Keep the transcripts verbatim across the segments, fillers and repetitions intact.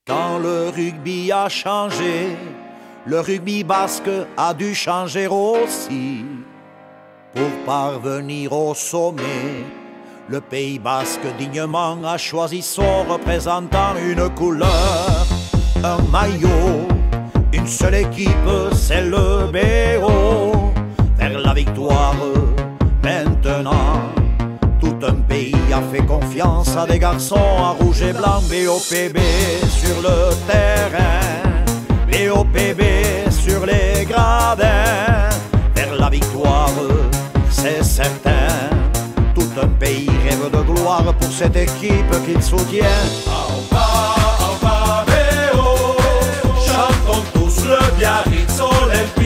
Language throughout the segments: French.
Quand le rugby a changé, le rugby basque a dû changer aussi. Pour parvenir au sommet, le Pays basque dignement a choisi son représentant, une couleur, un maillot, une seule équipe, c'est le B O. Vers la victoire maintenant, tout un pays a fait confiance à des garçons à rouge et blanc. B O P B sur le terrain, B O P B sur les gradins. Vers la victoire, c'est certain, tout un pays rêve de gloire pour cette équipe qu'il soutient. Au bas, au bas, B O, chantons tous le Biarritz olympique.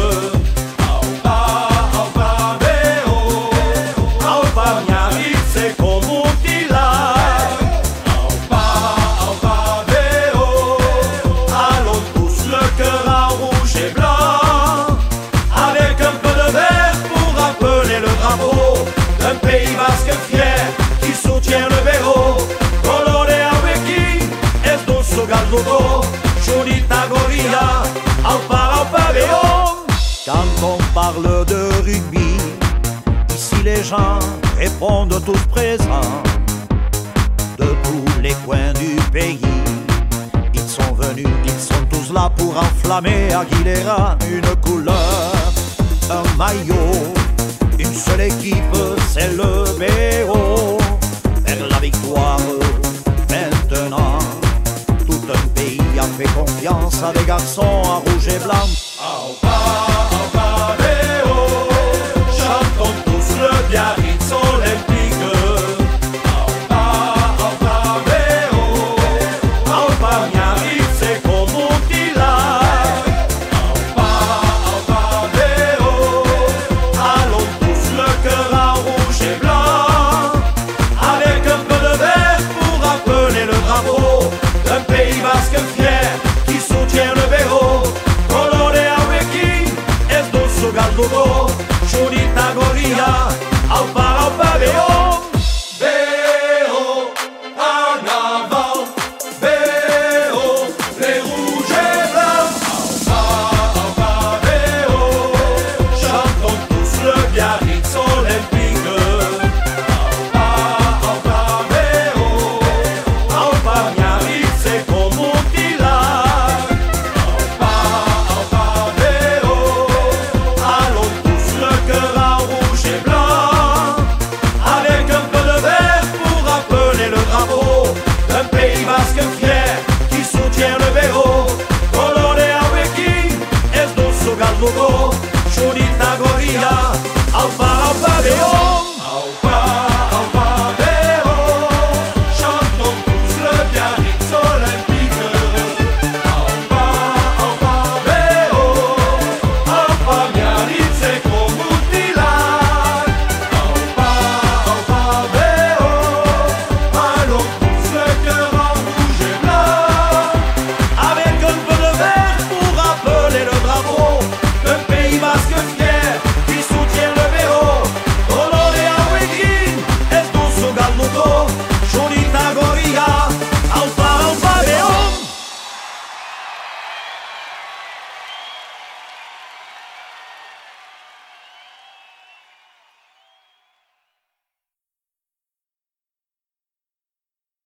Au bas, au bas, B O, au bas, Biarritz, c'est comme Moutila. Au bas, au bas, B O, allons tous le cœur en rouge et blanc, avec un peu de vert pour rappeler le drapeau d'un Pays basque fier qui soutient le vélo. Colore avec es dosso galdugo, Junita Gorilla, Alpa Alpa Véo. Quand on parle de rugby, ici les gens répondent tous présents. De tous les coins du pays, ils sont venus, ils sont tous là pour enflammer Aguilera. Une couleur, un maillot, une seule équipe, c'est le B O. Vers la victoire maintenant, tout un pays a fait confiance à des garçons à rouge et blanc. Au bas, au bas, B O, chantons tous le Biarritz olympique. Au bas, au bas, B O, au bas, Biarritz, c'est comme Moutila. Au bas, au bas, B O, allons tous le cœur en rouge et blanc, avec un peu de vert pour rappeler le drapeau d'un Pays basque fier qui soutient le vélo. Galdugo, Junita Gorilla, Alpa Alpa Véo. B O, en avant, B O, les rouges et blancs. Alpa Alpa Véo, chantons tous le Biarritz olympique. Alpa Alpa Véo, Alpa Biarritz, c'est comme Moutila. Un Pays basque fier qui soutient le vélo. Colore avec es dosso galdugo, Junita Gorilla, Alpa Alpa Véo. Alpa Alpa Véo, chantons tous le Biarritz olympique. Alpa Alpa Véo, Alpa Biarritz, c'est comme Moutila. Alpa Alpa Véo, allons tous le cœur